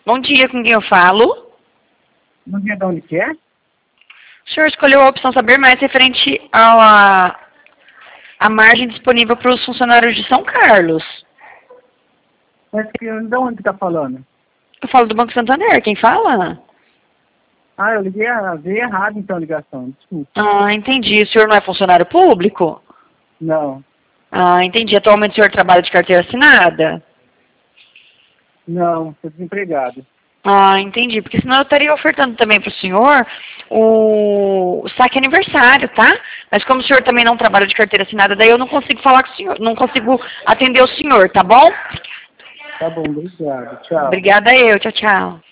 Bom dia, com quem eu falo? Bom dia, de onde que é? O senhor escolheu a opção saber mais referente à margem disponível para os funcionários de São Carlos. Mas de onde que tá falando? Eu falo do Banco Santander, quem fala? Ah, eu veio errado então a ligação, desculpa. Ah, entendi. O senhor não é funcionário público? Não, Ah, entendi. Atualmente o senhor trabalha de carteira assinada? não, sou desempregado. Ah, entendi. Porque senão eu estaria ofertando também para o senhor o saque aniversário, tá? Mas como o senhor também não trabalha de carteira assinada, daí eu não consigo falar com o senhor, não consigo atender o senhor, tá bom? Tá bom, obrigado, tchau. Obrigada eu. Tchau, tchau.